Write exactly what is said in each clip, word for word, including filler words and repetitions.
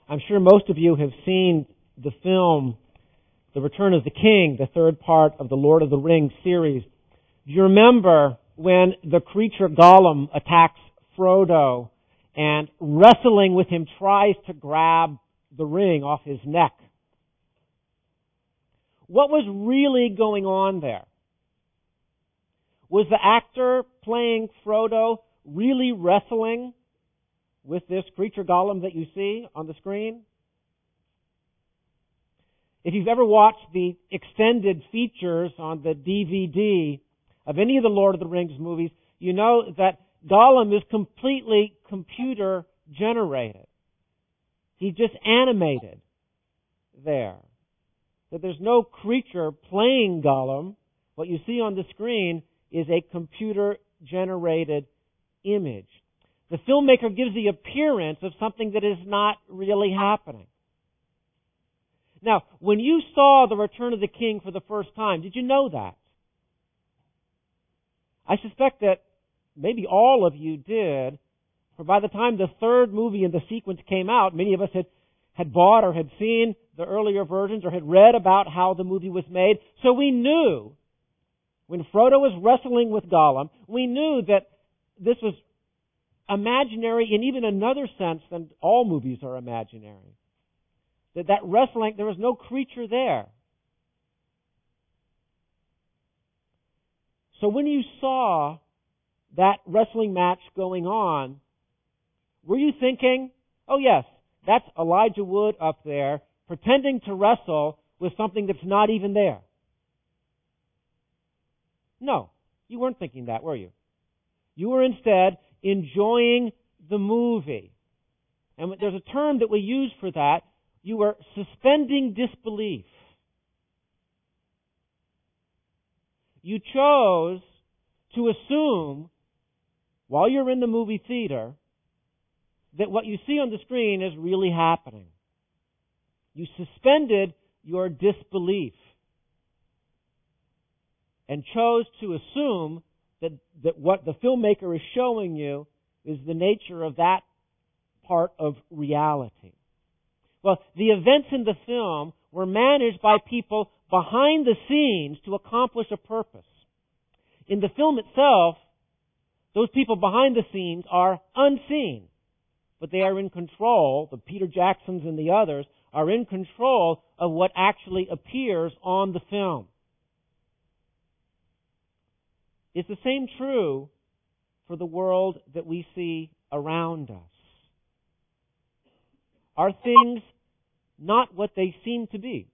I'm sure most of you have seen the film The Return of the King, the third part of the Lord of the Rings series. Do you remember when the creature Gollum attacks Frodo and wrestling with him tries to grab the ring off his neck? What was really going on there? Was the actor playing Frodo really wrestling with this creature Gollum that you see on the screen? If you've ever watched the extended features on the D V D of any of the Lord of the Rings movies, you know that Gollum is completely computer generated. He's just animated there. That there's no creature playing Gollum. What you see on the screen is a computer generated image. The filmmaker gives the appearance of something that is not really happening. Now, when you saw The Return of the King for the first time, did you know that? I suspect that maybe all of you did, for by the time the third movie in the sequence came out, many of us had, had bought or had seen the earlier versions or had read about how the movie was made. So we knew, when Frodo was wrestling with Gollum, we knew that this was imaginary in even another sense than all movies are imaginary. That that wrestling, there was no creature there. So when you saw that wrestling match going on, were you thinking, oh yes, that's Elijah Wood up there pretending to wrestle with something that's not even there? No, you weren't thinking that, were you? You were instead enjoying the movie. And there's a term that we use for that. You were suspending disbelief. You chose to assume, while you're in the movie theater, that what you see on the screen is really happening. You suspended your disbelief and chose to assume that, that what the filmmaker is showing you is the nature of that part of reality. Well, the events in the film were managed by people behind the scenes to accomplish a purpose. In the film itself, those people behind the scenes are unseen, but they are in control. The Peter Jacksons and the others are in control of what actually appears on the film. Is the same true for the world that we see around us? Are things not what they seem to be?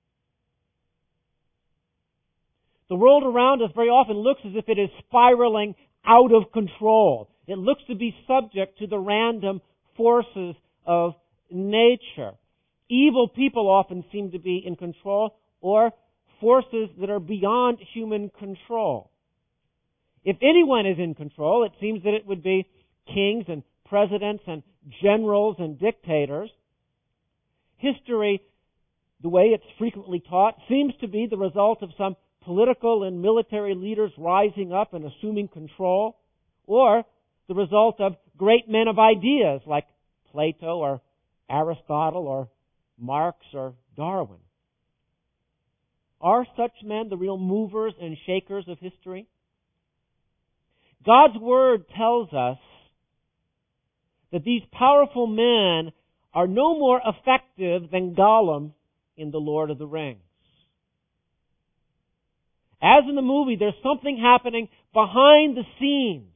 The world around us very often looks as if it is spiraling out of control. It looks to be subject to the random forces of nature. Evil people often seem to be in control, or forces that are beyond human control. If anyone is in control, it seems that it would be kings and presidents and generals and dictators. History, the way it's frequently taught, seems to be the result of some political and military leaders rising up and assuming control, or the result of great men of ideas like Plato or Aristotle or Marx or Darwin. Are such men the real movers and shakers of history? God's Word tells us that these powerful men are no more effective than Gollum in The Lord of the Rings. As in the movie, there's something happening behind the scenes.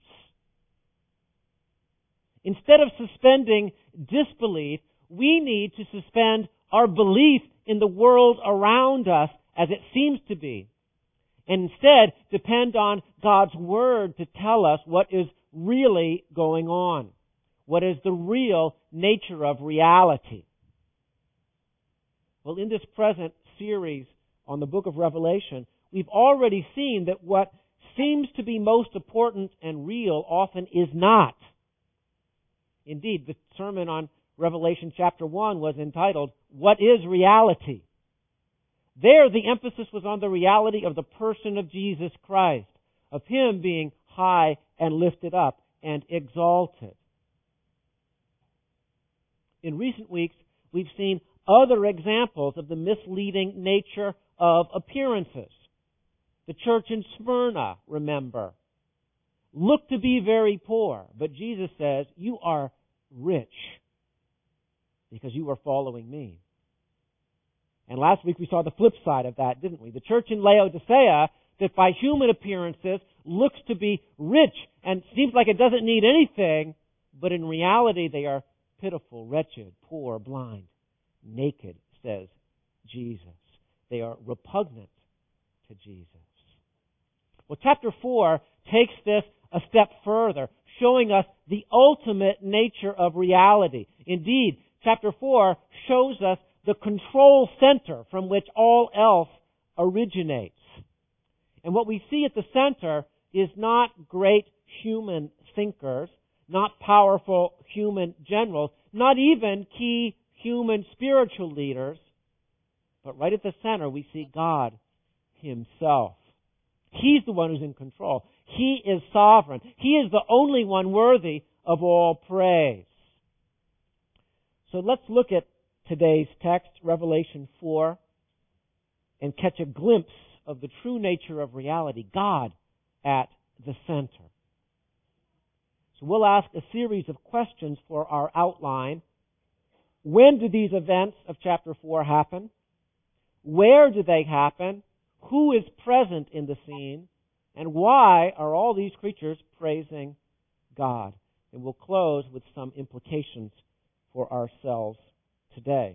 Instead of suspending disbelief, we need to suspend our belief in the world around us as it seems to be, and instead depend on God's Word to tell us what is really going on, what is the real nature of reality. Well, in this present series on the book of Revelation, we've already seen that what seems to be most important and real often is not. Indeed, the sermon on Revelation chapter one was entitled, What is Reality? There, the emphasis was on the reality of the person of Jesus Christ, of Him being high and lifted up and exalted. In recent weeks, we've seen other examples of the misleading nature of appearances. The church in Smyrna, remember, looked to be very poor, but Jesus says, you are rich because you are following me. And last week we saw the flip side of that, didn't we? The church in Laodicea, that by human appearances looks to be rich and seems like it doesn't need anything, but in reality they are pitiful, wretched, poor, blind, naked, says Jesus. They are repugnant to Jesus. Well, chapter four takes this a step further, showing us the ultimate nature of reality. Indeed, chapter four shows us the control center from which all else originates. And what we see at the center is not great human thinkers, not powerful human generals, not even key human spiritual leaders, but right at the center we see God Himself. He's the one who's in control. He is sovereign. He is the only one worthy of all praise. So let's look at today's text, Revelation four, and catch a glimpse of the true nature of reality, God at the center. So we'll ask a series of questions for our outline. When do these events of chapter four happen? Where do they happen? Who is present in the scene? And why are all these creatures praising God? And we'll close with some implications for ourselves today.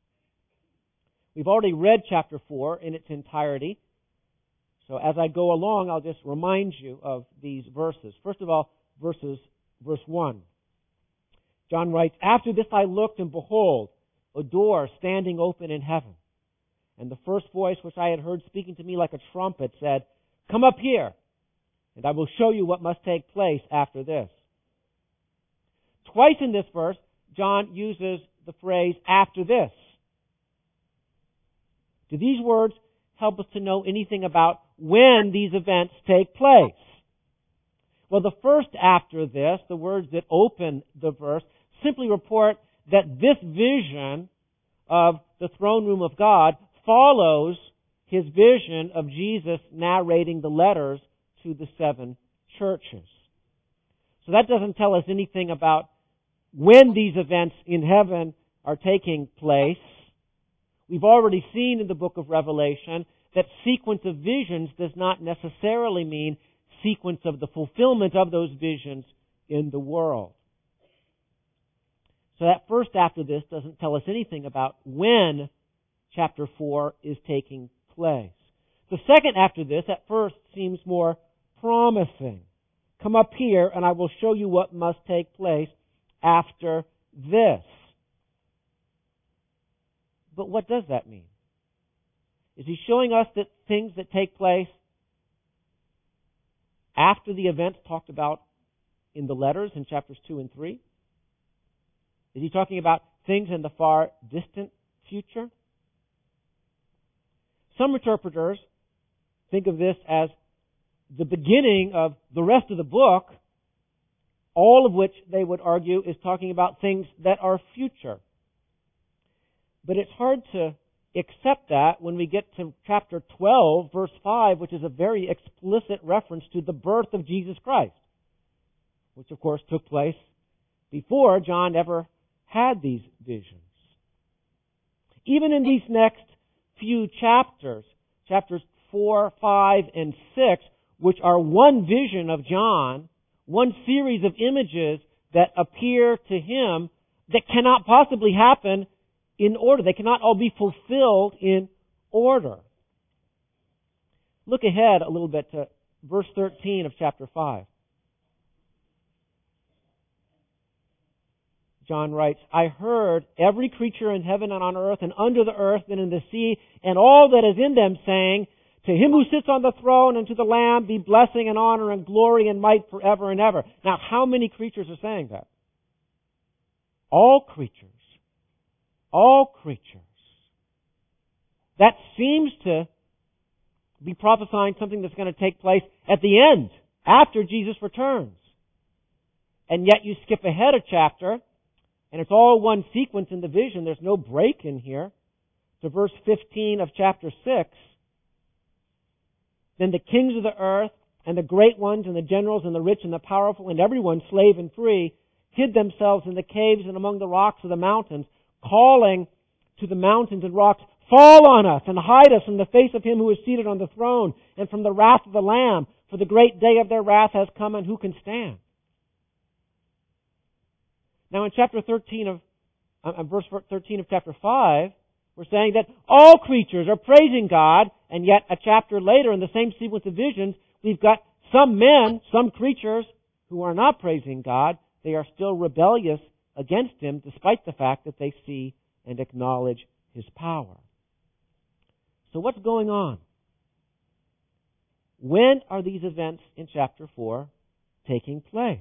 We've already read chapter four in its entirety. So as I go along, I'll just remind you of these verses. First of all, verses, verse one. John writes, "After this I looked, and behold, a door standing open in heaven. And the first voice which I had heard speaking to me like a trumpet said, 'Come up here, and I will show you what must take place after this.'" Twice in this verse, John uses the phrase, "after this." Do these words help us to know anything about when these events take place? Well, the first "after this," the words that open the verse, simply report that this vision of the throne room of God follows his vision of Jesus narrating the letters to the seven churches. So that doesn't tell us anything about when these events in heaven are taking place. We've already seen in the book of Revelation that sequence of visions does not necessarily mean sequence of the fulfillment of those visions in the world. So that first "after this" doesn't tell us anything about when chapter four is taking place. The second "after this" at first seems more promising. "Come up here and I will show you what must take place after this." But what does that mean? Is he showing us that things that take place after the events talked about in the letters in chapters two and three? Is he talking about things in the far distant future? Some interpreters think of this as the beginning of the rest of the book, all of which they would argue is talking about things that are future. But it's hard to accept that when we get to chapter twelve, verse five, which is a very explicit reference to the birth of Jesus Christ, which of course took place before John ever had these visions. Even in these next few chapters, chapters four, five, and six, which are one vision of John, one series of images that appear to him that cannot possibly happen in order. They cannot all be fulfilled in order. Look ahead a little bit to verse thirteen of chapter five. John writes, "I heard every creature in heaven and on earth and under the earth and in the sea and all that is in them saying, 'To him who sits on the throne and to the Lamb be blessing and honor and glory and might forever and ever.'" Now, how many creatures are saying that? All creatures. All creatures. That seems to be prophesying something that's going to take place at the end, after Jesus returns. And yet you skip ahead a chapter And it's all one sequence in the vision. There's no break in here. To verse fifteen of chapter six. Then the kings of the earth, and the great ones, and the generals, and the rich, and the powerful, and everyone, slave and free, hid themselves in the caves and among the rocks of the mountains, calling to the mountains and rocks, fall on us, and hide us from the face of him who is seated on the throne, and from the wrath of the Lamb, for the great day of their wrath has come, and who can stand? Now in chapter thirteen of, uh, verse thirteen of chapter five, we're saying that all creatures are praising God, and yet a chapter later in the same sequence of visions, we've got some men, some creatures, who are not praising God. They are still rebellious against Him, despite the fact that they see and acknowledge His power. So what's going on? When are these events in chapter four taking place?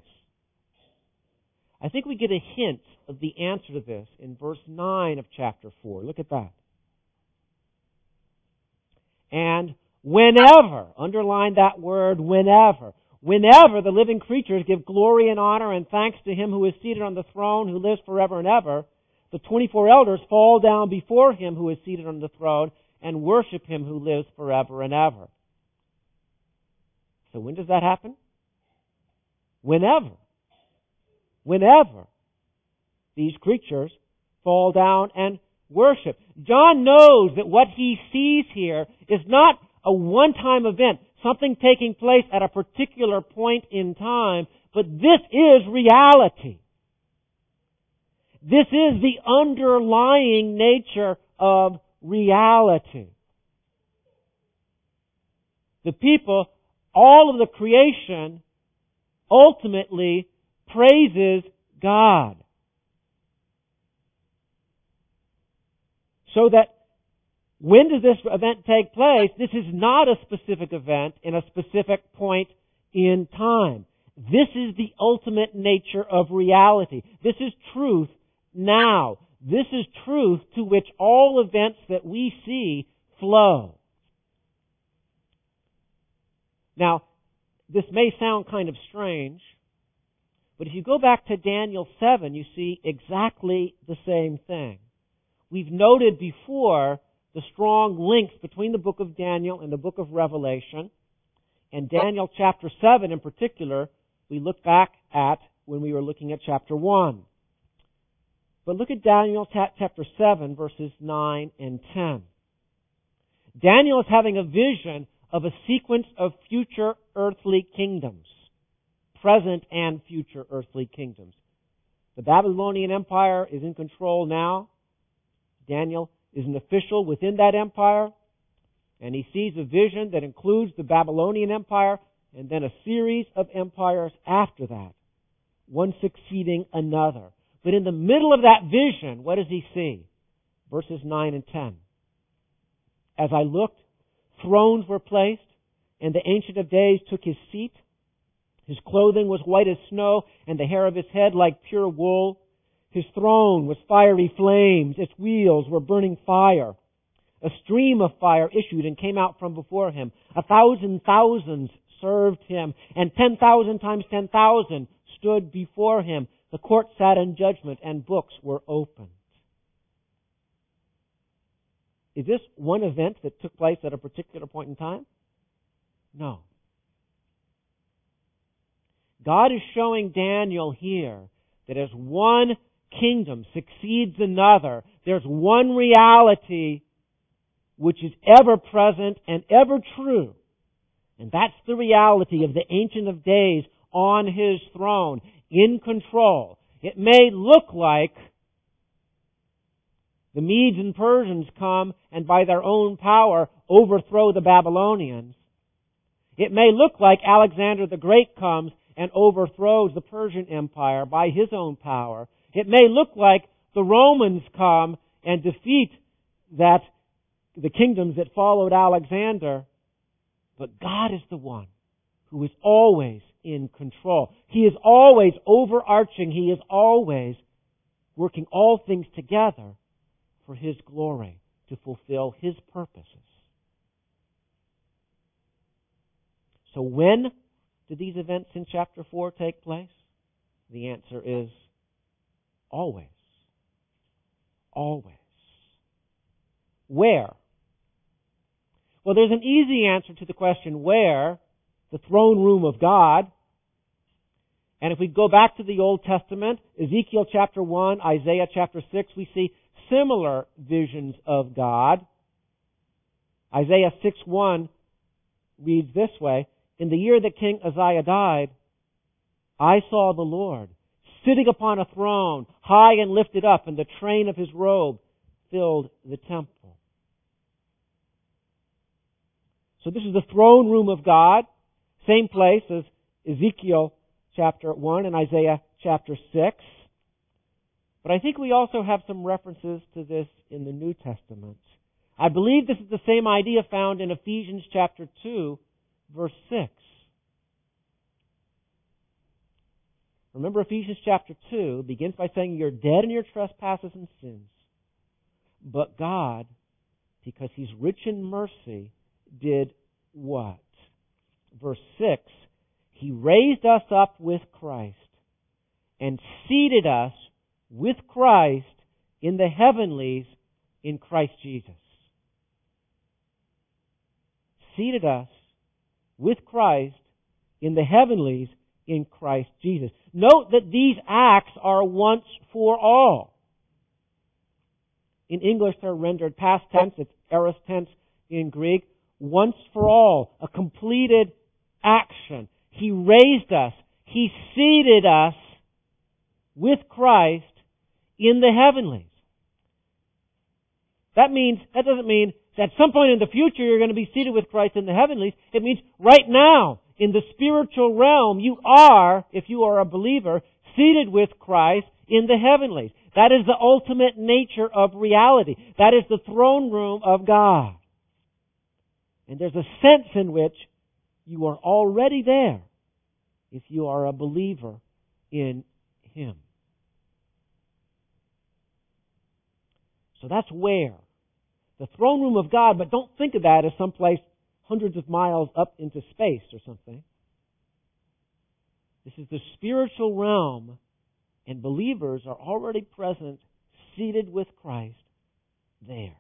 I think we get a hint of the answer to this in verse nine of chapter four. Look at that. And whenever, underline that word, whenever, whenever the living creatures give glory and honor and thanks to Him who is seated on the throne, who lives forever and ever, the twenty-four elders fall down before Him who is seated on the throne and worship Him who lives forever and ever. So when does that happen? Whenever. Whenever these creatures fall down and worship. John knows that what he sees here is not a one-time event, something taking place at a particular point in time, but this is reality. This is the underlying nature of reality. The people, all of the creation, ultimately praises God. So that when does this event take place? This is not a specific event in a specific point in time. This is the ultimate nature of reality. This is truth now. This is truth to which all events that we see flow. Now, this may sound kind of strange, but if you go back to Daniel seven, you see exactly the same thing. We've noted before the strong links between the book of Daniel and the book of Revelation. And Daniel chapter seven in particular, we look back at when we were looking at chapter one. But look at Daniel chapter seven, verses nine and ten. Daniel is having a vision of a sequence of future earthly kingdoms. Present and future earthly kingdoms. The Babylonian Empire is in control now. Daniel is an official within that empire, and he sees a vision that includes the Babylonian Empire and then a series of empires after that, one succeeding another. But in the middle of that vision, what does he see? Verses nine and ten. As I looked, thrones were placed, and the Ancient of Days took his seat. His clothing was white as snow, and the hair of his head like pure wool. His throne was fiery flames. Its wheels were burning fire. A stream of fire issued and came out from before him. A thousand thousands served him, and ten thousand times ten thousand stood before him. The court sat in judgment, and books were opened. Is this one event that took place at a particular point in time? No. God is showing Daniel here that as one kingdom succeeds another, there's one reality which is ever present and ever true. And that's the reality of the Ancient of Days on His throne, in control. It may look like the Medes and Persians come and by their own power overthrow the Babylonians. It may look like Alexander the Great comes and overthrows the Persian Empire by his own power. It may look like the Romans come and defeat that the kingdoms that followed Alexander. But God is the one who is always in control. He is always overarching. He is always working all things together for His glory, to fulfill His purposes. So when did these events in chapter four take place? The answer is always. always. Where? Well, there's an easy answer to the question where, the throne room of God. And if we go back to the Old Testament, Ezekiel chapter one, Isaiah chapter six, we see similar visions of God. Isaiah six one reads this way, "In the year that King Uzziah died, I saw the Lord sitting upon a throne, high and lifted up, and the train of his robe filled the temple." So this is the throne room of God, same place as Ezekiel chapter one and Isaiah chapter six. But I think we also have some references to this in the New Testament. I believe this is the same idea found in Ephesians chapter two, verse six. Remember, Ephesians chapter two begins by saying, "You're dead in your trespasses and sins. But God, because He's rich in mercy, did what?" Verse six, "He raised us up with Christ and seated us with Christ in the heavenlies in Christ Jesus." Seated us with Christ in the heavenlies in Christ Jesus. Note that these acts are once for all. In English, they're rendered past tense. It's aorist tense in Greek. Once for all. A completed action. He raised us. He seated us with Christ in the heavenlies. That means, that doesn't mean that at some point in the future you're going to be seated with Christ in the heavenlies. It means right now, in the spiritual realm, you are, if you are a believer, seated with Christ in the heavenlies. That is the ultimate nature of reality. That is the throne room of God. And there's a sense in which you are already there if you are a believer in Him. So that's where. The throne room of God, but don't think of that as someplace hundreds of miles up into space or something. This is the spiritual realm, and believers are already present, seated with Christ there.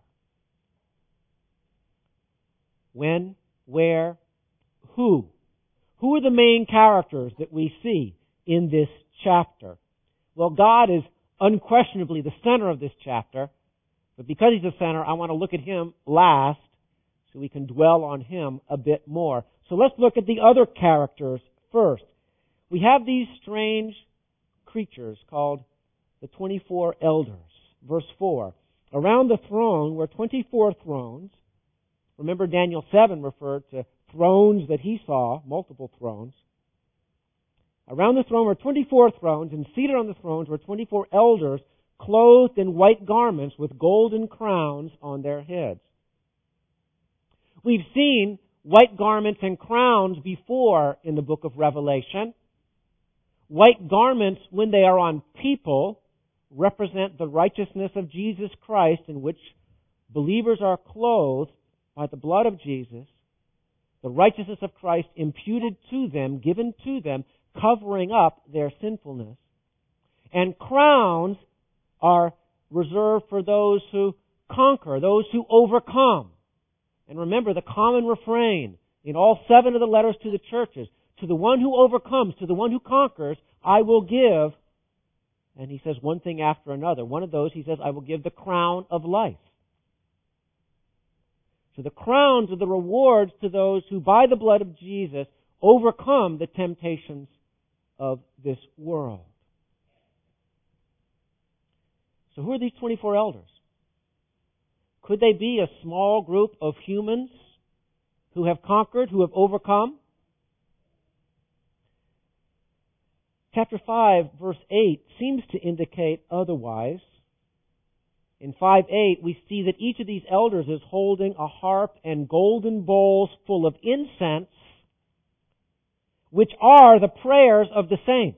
When, where, who? Who are the main characters that we see in this chapter? Well, God is unquestionably the center of this chapter, but because He's the center, I want to look at Him last so we can dwell on Him a bit more. So let's look at the other characters first. We have these strange creatures called the twenty-four elders. Verse four. Around the throne were twenty-four thrones. Remember, Daniel seven referred to thrones that he saw, multiple thrones. Around the throne were twenty-four thrones, and seated on the thrones were twenty-four elders, clothed in white garments with golden crowns on their heads. We've seen white garments and crowns before in the book of Revelation. White garments, when they are on people, represent the righteousness of Jesus Christ, in which believers are clothed by the blood of Jesus, the righteousness of Christ imputed to them, given to them, covering up their sinfulness. And crowns are reserved for those who conquer, those who overcome. And remember the common refrain in all seven of the letters to the churches: to the one who overcomes, to the one who conquers, I will give. And he says one thing after another. One of those, he says, I will give the crown of life. So the crowns are the rewards to those who, by the blood of Jesus, overcome the temptations of this world. So who are these twenty-four elders? Could they be a small group of humans who have conquered, who have overcome? Chapter five, verse eight seems to indicate otherwise. In five eight, we see that each of these elders is holding a harp and golden bowls full of incense, which are the prayers of the saints.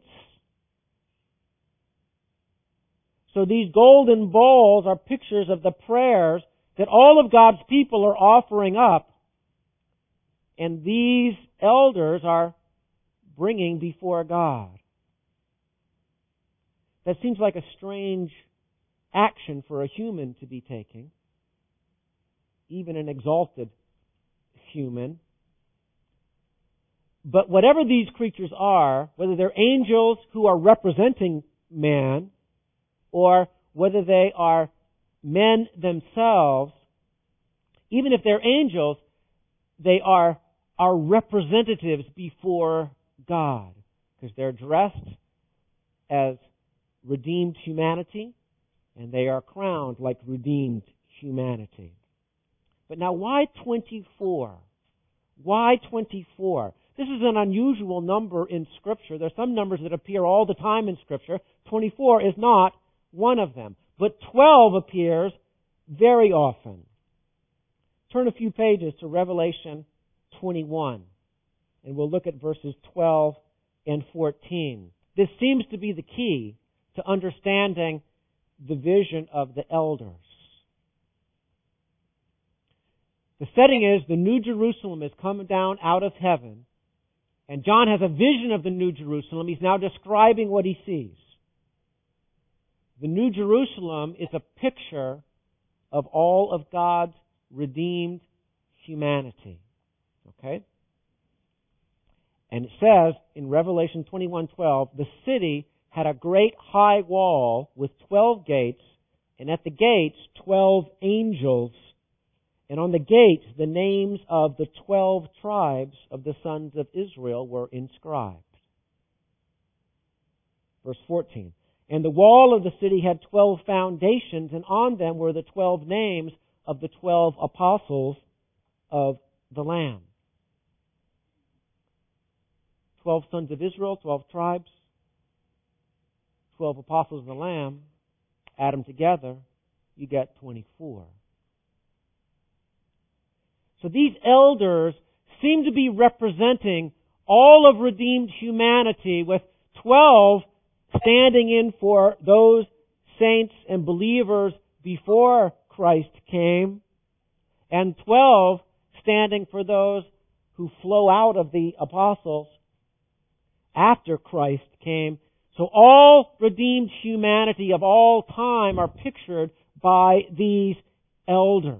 So these golden bowls are pictures of the prayers that all of God's people are offering up, and these elders are bringing before God. That seems like a strange action for a human to be taking, even an exalted human. But whatever these creatures are, whether they're angels who are representing man, or whether they are men themselves, even if they're angels, they are our representatives before God, because they're dressed as redeemed humanity, and they are crowned like redeemed humanity. But now, why twenty-four? Why twenty-four? This is an unusual number in Scripture. There are some numbers that appear all the time in Scripture. twenty-four is not one of them. But twelve appears very often. Turn a few pages to Revelation twenty-one, and we'll look at verses twelve and fourteen. This seems to be the key to understanding the vision of the elders. The setting is the New Jerusalem is coming down out of heaven, and John has a vision of the New Jerusalem. He's now describing what he sees. The New Jerusalem is a picture of all of God's redeemed humanity. Okay? And it says in Revelation twenty-one twelve, the city had a great high wall with twelve gates, and at the gates twelve angels, and on the gates the names of the twelve tribes of the sons of Israel were inscribed. Verse fourteen. And the wall of the city had twelve foundations, and on them were the twelve names of the twelve apostles of the Lamb. Twelve sons of Israel, twelve tribes, twelve apostles of the Lamb. Add them together, you get twenty-four. So these elders seem to be representing all of redeemed humanity, with twelve standing in for those saints and believers before Christ came, and twelve standing for those who flow out of the apostles after Christ came. So all redeemed humanity of all time are pictured by these elders.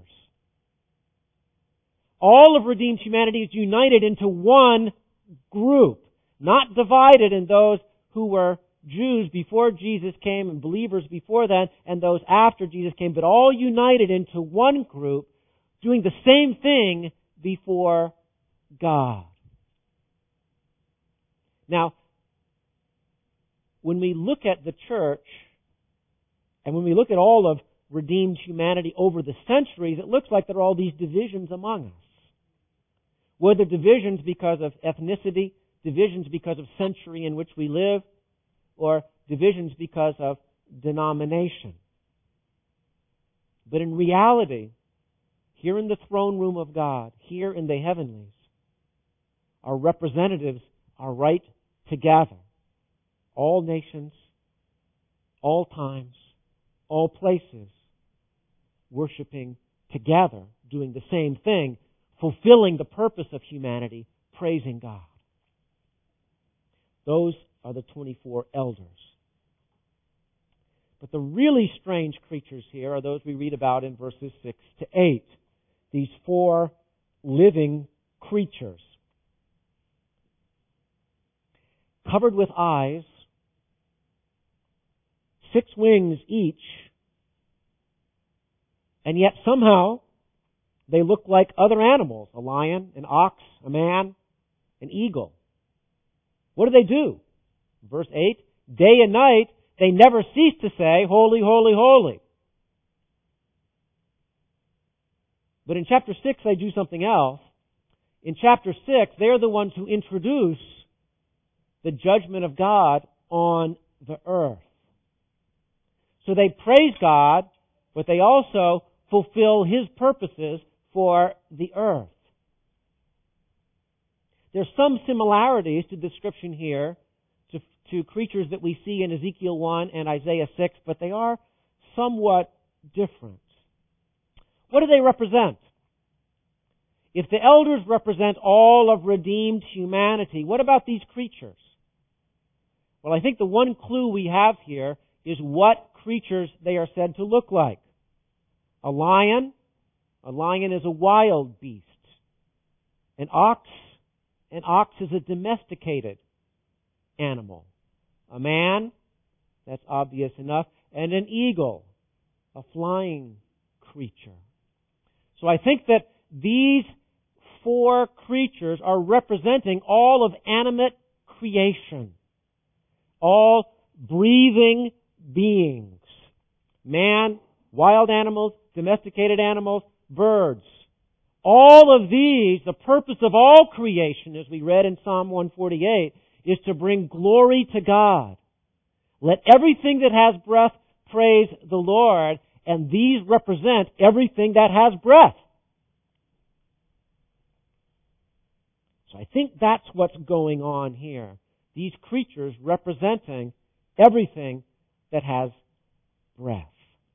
All of redeemed humanity is united into one group, not divided in those who were Jews before Jesus came and believers before then and those after Jesus came, but all united into one group doing the same thing before God. Now, when we look at the church and when we look at all of redeemed humanity over the centuries, it looks like there are all these divisions among us. Whether divisions because of ethnicity, divisions because of century in which we live, or divisions because of denomination. But in reality, here in the throne room of God, here in the heavenlies, our representatives are right together. All nations, all times, all places, worshiping together, doing the same thing, fulfilling the purpose of humanity, praising God. Those are the twenty-four elders. But the really strange creatures here are those we read about in verses six to eight. These four living creatures, covered with eyes, six wings each, and yet somehow they look like other animals: a lion, an ox, a man, an eagle. What do they do? Verse eight, day and night they never cease to say, holy, holy, holy. But in chapter six they do something else. In chapter six, they're the ones who introduce the judgment of God on the earth. So they praise God, but they also fulfill His purposes for the earth. There's some similarities to the description here to, to creatures that we see in Ezekiel one and Isaiah six, but they are somewhat different. What do they represent? If the elders represent all of redeemed humanity, what about these creatures? Well, I think the one clue we have here is what creatures they are said to look like. A lion. A lion is a wild beast. An ox. An ox is a domesticated animal. A man. That's obvious enough. And an eagle. A flying creature. So I think that these four creatures are representing all of animate creation. All breathing beings. Man, wild animals, domesticated animals, birds. All of these, the purpose of all creation, as we read in Psalm one forty-eight, is to bring glory to God. Let everything that has breath praise the Lord, and these represent everything that has breath. So I think that's what's going on here. These creatures representing everything that has breath.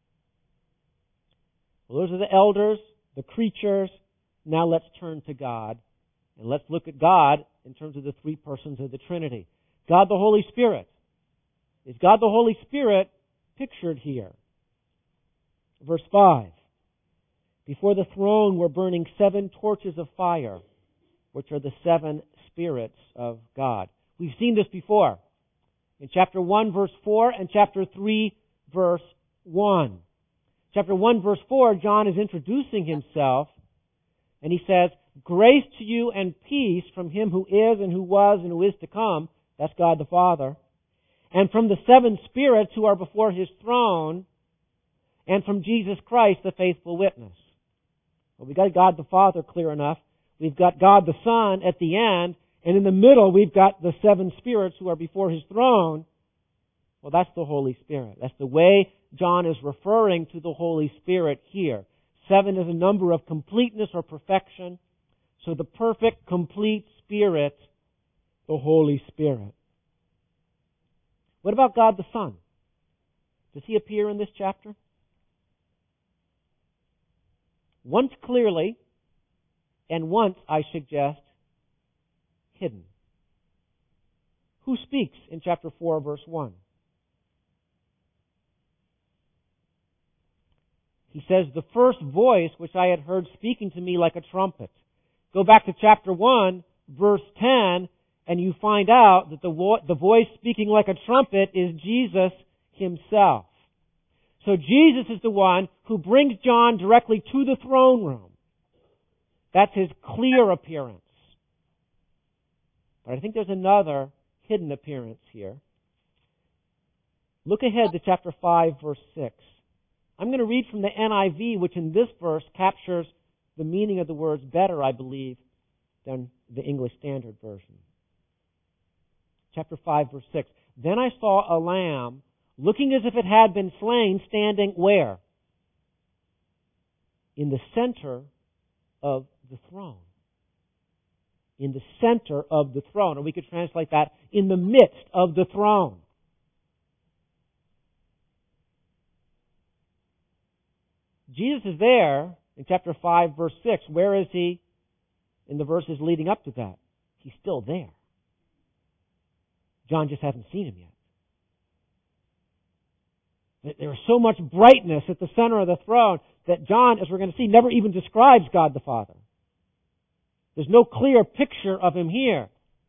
Well, those are the elders, the creatures. Now let's turn to God. And let's look at God in terms of the three persons of the Trinity. God the Holy Spirit. Is God the Holy Spirit pictured here? Verse five. Before the throne were burning seven torches of fire, which are the seven spirits of God. We've seen this before. In chapter one, verse four, and chapter three, verse one. Chapter one, verse four, John is introducing himself, and he says, "Grace to you and peace from Him who is and who was and who is to come," that's God the Father, "and from the seven spirits who are before His throne, and from Jesus Christ, the faithful witness." Well, we've got God the Father clear enough. We've got God the Son at the end, and in the middle we've got the seven spirits who are before His throne. Well, that's the Holy Spirit. That's the way John is referring to the Holy Spirit here. Seven is a number of completeness or perfection. So the perfect, complete Spirit, the Holy Spirit. What about God the Son? Does He appear in this chapter? Once clearly, and once, I suggest, hidden. Who speaks in chapter four, verse one? He says, "The first voice which I had heard speaking to me like a trumpet." Go back to chapter one, verse ten, and you find out that the, vo- the voice speaking like a trumpet is Jesus Himself. So Jesus is the one who brings John directly to the throne room. That's His clear appearance. But I think there's another hidden appearance here. Look ahead to chapter five, verse six. I'm going to read from the N I V, which in this verse captures the meaning of the words better, I believe, than the English Standard Version. Chapter five, verse six. "Then I saw a lamb, looking as if it had been slain, standing where? In the center of the throne." In the center of the throne. Or we could translate that, in the midst of the throne. Jesus is there in chapter five, verse six. Where is He in the verses leading up to that? He's still there. John just hasn't seen Him yet. There is so much brightness at the center of the throne that John, as we're going to see, never even describes God the Father. There's no clear picture of Him here.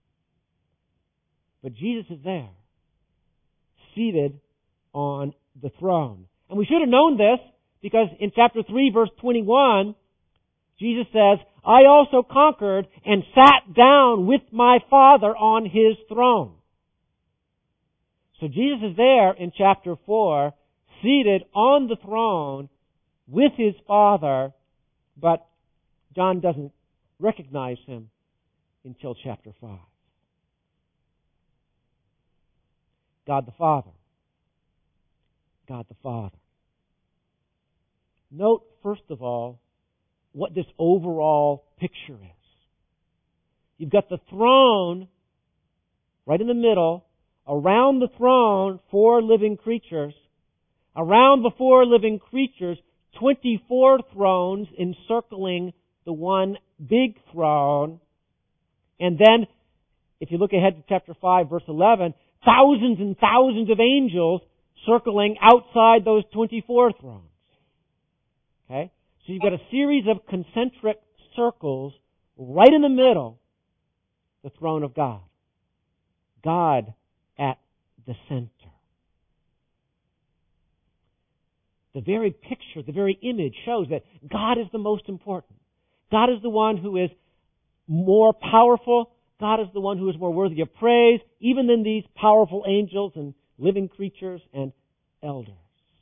But Jesus is there, seated on the throne. And we should have known this, because in chapter three, verse twenty-one, Jesus says, "I also conquered and sat down with my Father on His throne." So Jesus is there in chapter four, seated on the throne with His Father, but John doesn't recognize Him until chapter five. God the Father. God the Father. Note, first of all, what this overall picture is. You've got the throne right in the middle. Around the throne, four living creatures. Around the four living creatures, twenty-four thrones encircling the one big throne. And then, if you look ahead to chapter five, verse eleven, thousands and thousands of angels circling outside those twenty-four thrones. Okay? So you've got a series of concentric circles right in the middle, the throne of God. God at the center. The very picture, the very image shows that God is the most important. God is the one who is more powerful. God is the one who is more worthy of praise, even than these powerful angels and living creatures and elders.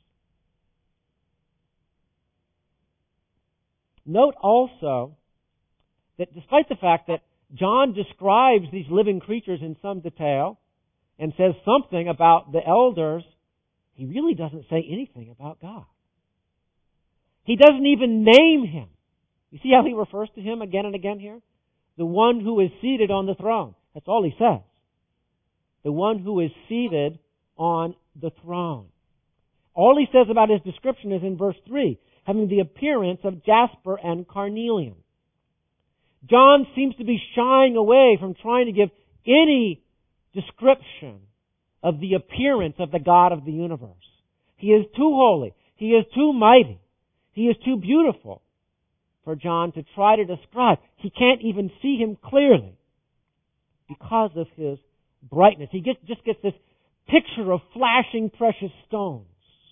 Note also that despite the fact that John describes these living creatures in some detail and says something about the elders, he really doesn't say anything about God. He doesn't even name Him. You see how he refers to Him again and again here? The one who is seated on the throne. That's all he says. The one who is seated on the throne. All he says about His description is in verse three, having the appearance of jasper and carnelian. John seems to be shying away from trying to give any description of the appearance of the God of the universe. He is too holy. He is too mighty. He is too beautiful for John to try to describe. He can't even see Him clearly because of His brightness. He gets, just gets this picture of flashing precious stones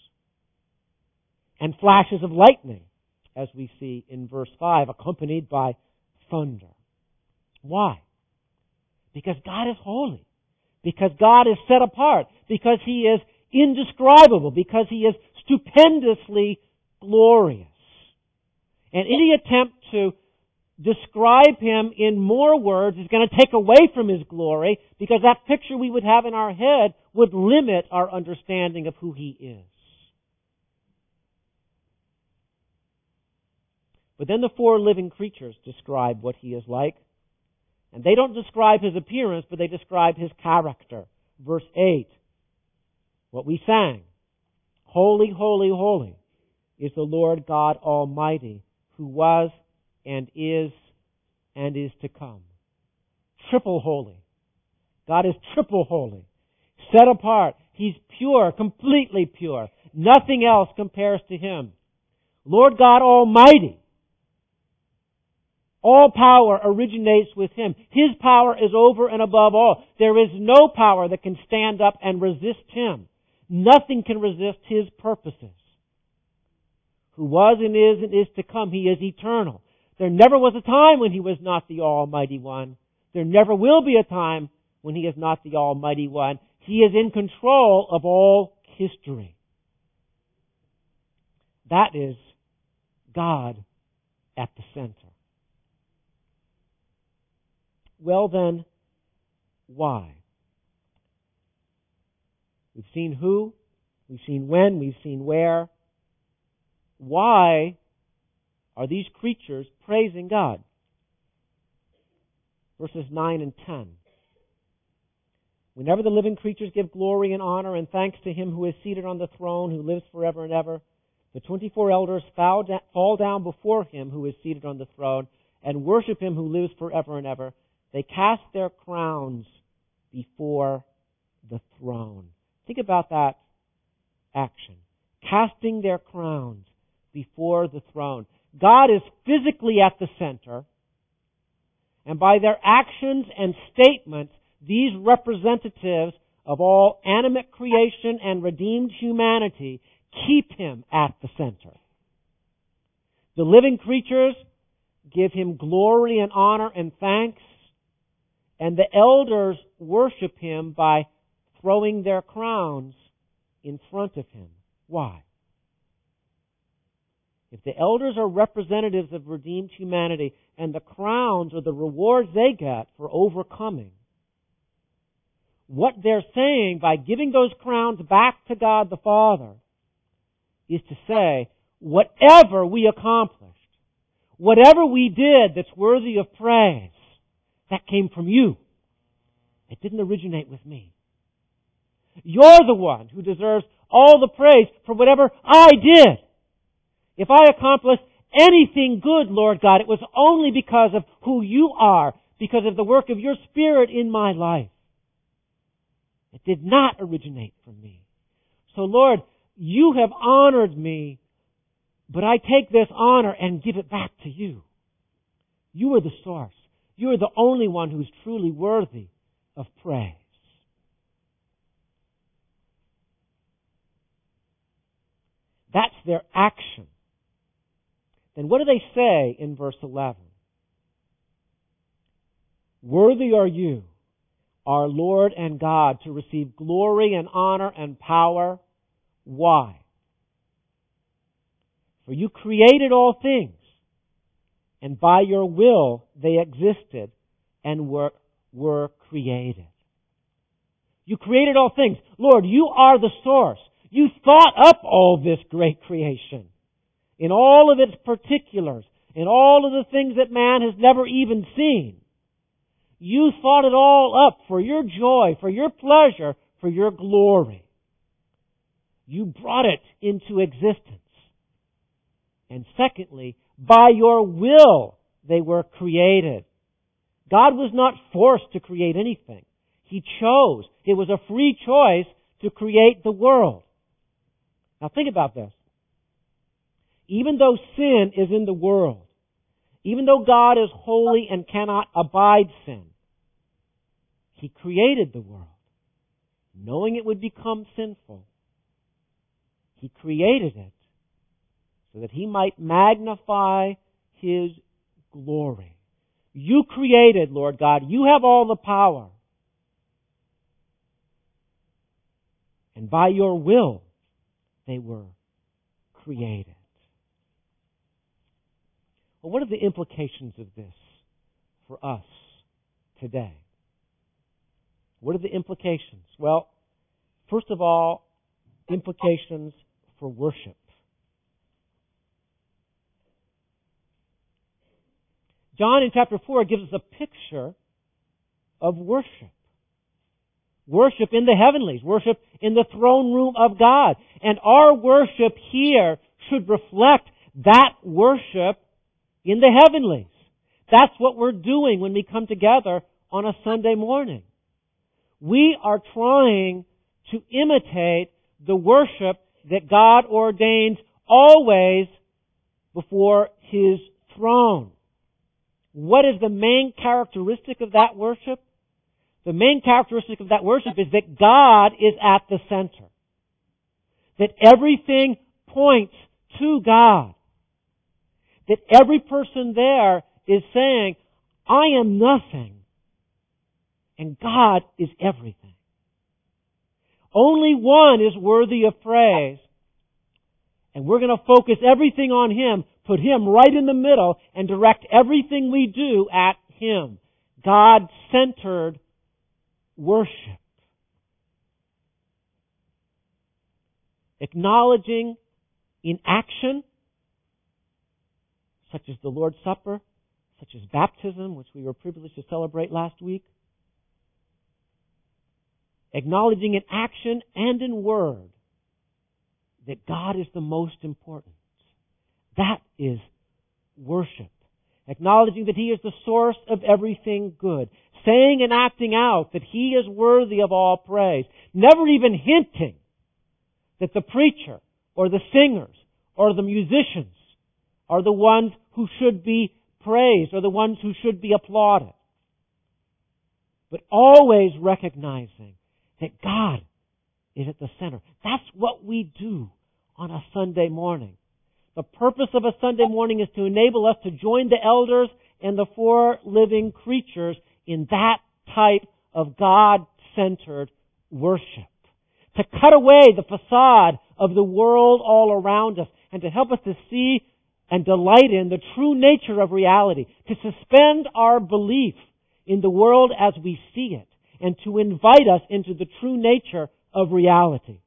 and flashes of lightning, as we see in verse five, accompanied by thunder. Why? Because God is holy. Because God is set apart. Because He is indescribable. Because He is stupendously glorious. And any attempt to describe Him in more words is going to take away from His glory, because that picture we would have in our head would limit our understanding of who He is. But then the four living creatures describe what He is like. And they don't describe His appearance, but they describe His character. Verse eight, what we sang. Holy, holy, holy is the Lord God Almighty, who was and is and is to come. Triple holy. God is triple holy. Set apart. He's pure, completely pure. Nothing else compares to Him. Lord God Almighty. All power originates with Him. His power is over and above all. There is no power that can stand up and resist Him. Nothing can resist His purposes. Who was and is and is to come. He is eternal. There never was a time when He was not the Almighty One. There never will be a time when He is not the Almighty One. He is in control of all history. That is God at the center. Well then, why? We've seen who, we've seen when, we've seen where. Why are these creatures praising God? Verses nine and ten. Whenever the living creatures give glory and honor and thanks to Him who is seated on the throne, who lives forever and ever, the twenty-four elders fall down before Him who is seated on the throne and worship Him who lives forever and ever. They cast their crowns before the throne. Think about that action. Casting their crowns before the throne. God is physically at the center, and by their actions and statements, these representatives of all animate creation and redeemed humanity keep Him at the center. The living creatures give Him glory and honor and thanks, and the elders worship Him by throwing their crowns in front of Him. Why? If the elders are representatives of redeemed humanity, and the crowns are the rewards they get for overcoming, what they're saying by giving those crowns back to God the Father is to say, whatever we accomplished, whatever we did that's worthy of praise, that came from You. It didn't originate with me. You're the one who deserves all the praise for whatever I did. If I accomplished anything good, Lord God, it was only because of who You are, because of the work of Your Spirit in my life. It did not originate from me. So Lord, you have honored me, but I take this honor and give it back to you. You are the source. You are the only one who's truly worthy of praise. That's their action. Then what do they say in verse eleven? Worthy are you, our Lord and God, to receive glory and honor and power. Why? For you created all things, and by your will they existed and were, were created. You created all things. Lord, you are the source. You thought up all this great creation in all of its particulars, in all of the things that man has never even seen. You thought it all up for your joy, for your pleasure, for your glory. You brought it into existence. And secondly, by your will they were created. God was not forced to create anything. He chose. It was a free choice to create the world. Now think about this. Even though sin is in the world, even though God is holy and cannot abide sin, He created the world, knowing it would become sinful. He created it so that He might magnify His glory. You created, Lord God. You have all the power. And by your will, they were created. Well, what are the implications of this for us today? What are the implications? Well, first of all, implications for worship. John in chapter four gives us a picture of worship. Worship in the heavenlies. Worship in the throne room of God. And our worship here should reflect that worship in the heavenlies. That's what we're doing when we come together on a Sunday morning. We are trying to imitate the worship that God ordains always before His throne. What is the main characteristic of that worship? The main characteristic of that worship is that God is at the center. That everything points to God. That every person there is saying, I am nothing, and God is everything. Only one is worthy of praise, and we're going to focus everything on Him, put Him right in the middle, and direct everything we do at Him. God-centered worship. Acknowledging in action, such as the Lord's Supper, such as baptism, which we were privileged to celebrate last week. Acknowledging in action and in word that God is the most important. That is worship. Acknowledging that He is the source of everything good. Saying and acting out that He is worthy of all praise. Never even hinting that the preacher or the singers or the musicians are the ones who should be praised or the ones who should be applauded. But always recognizing that God is at the center. That's what we do on a Sunday morning. The purpose of a Sunday morning is to enable us to join the elders and the four living creatures in that type of God-centered worship. To cut away the facade of the world all around us and to help us to see and delight in the true nature of reality. To suspend our belief in the world as we see it and to invite us into the true nature of reality.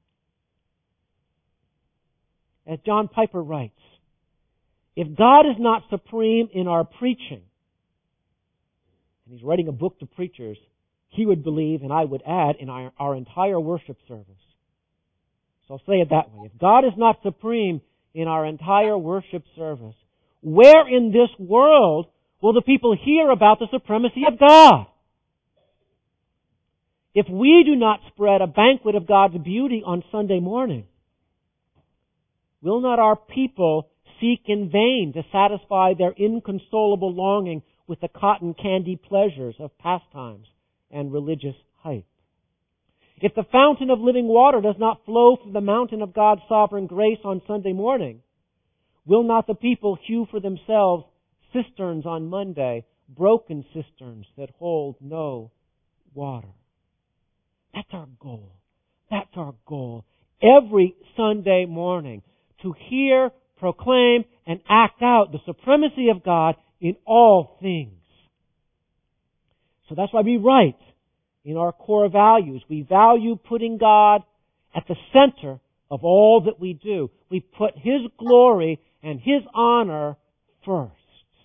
As John Piper writes, if God is not supreme in our preaching, and he's writing a book to preachers, he would believe, and I would add, in our, our entire worship service. So I'll say it that way. If God is not supreme in our entire worship service, where in this world will the people hear about the supremacy of God? if we do not spread a banquet of God's beauty on Sunday morning, will not our people seek in vain to satisfy their inconsolable longing with the cotton candy pleasures of pastimes and religious hype? If the fountain of living water does not flow from the mountain of God's sovereign grace on Sunday morning, will not the people hew for themselves cisterns on Monday, broken cisterns that hold no water? That's our goal. That's our goal. Every Sunday morning, to hear, proclaim, and act out the supremacy of God in all things. So that's why we write in our core values. We value putting God at the center of all that we do. We put His glory and His honor first.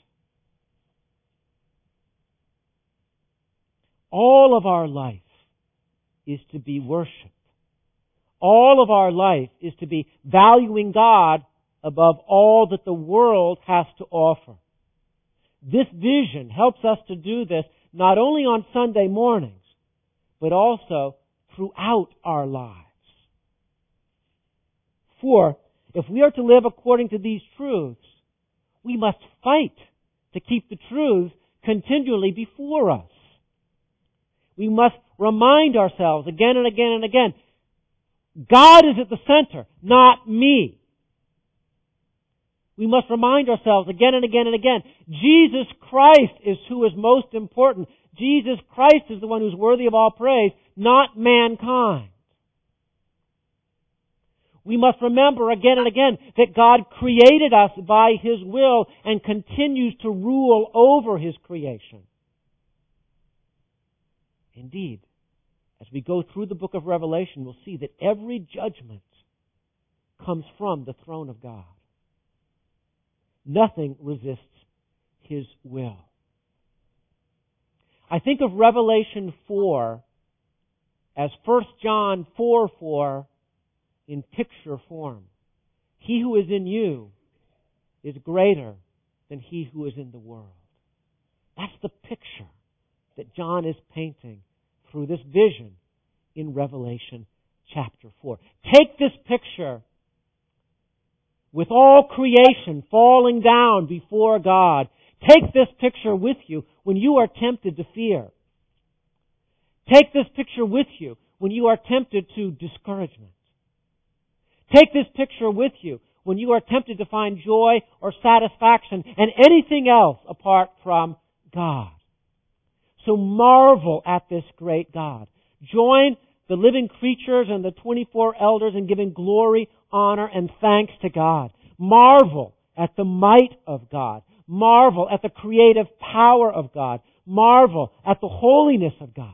All of our life is to be worship. All of our life is to be valuing God above all that the world has to offer. This vision helps us to do this not only on Sunday mornings, but also throughout our lives. For if we are to live according to these truths, we must fight to keep the truths continually before us. We must remind ourselves again and again and again, God is at the center, not me. We must remind ourselves again and again and again, Jesus Christ is who is most important. Jesus Christ is the one who's worthy of all praise, not mankind. We must remember again and again that God created us by His will and continues to rule over His creation. Indeed, as we go through the book of Revelation, we'll see that every judgment comes from the throne of God. Nothing resists His will. I think of Revelation four as First John four four in picture form. He who is in you is greater than he who is in the world. That's the picture that John is painting through this vision in Revelation chapter four. Take this picture with all creation falling down before God. Take this picture with you when you are tempted to fear. Take this picture with you when you are tempted to discouragement. Take this picture with you when you are tempted to find joy or satisfaction and anything else apart from God. So marvel at this great God. Join the living creatures and the twenty-four elders in giving glory, honor, and thanks to God. Marvel at the might of God. Marvel at the creative power of God. Marvel at the holiness of God.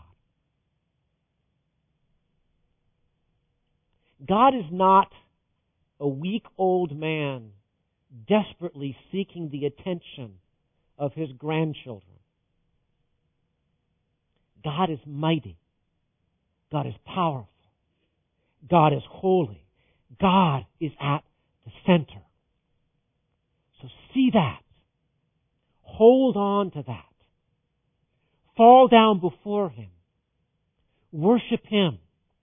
God is not a weak old man desperately seeking the attention of His grandchildren. God is mighty. God is powerful. God is holy. God is at the center. So see that. Hold on to that. Fall down before Him. Worship Him.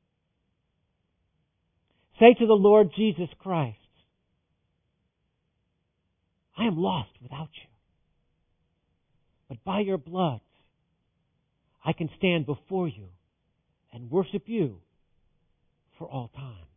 Say to the Lord Jesus Christ, I am lost without you. But by your blood, I can stand before you and worship you for all time.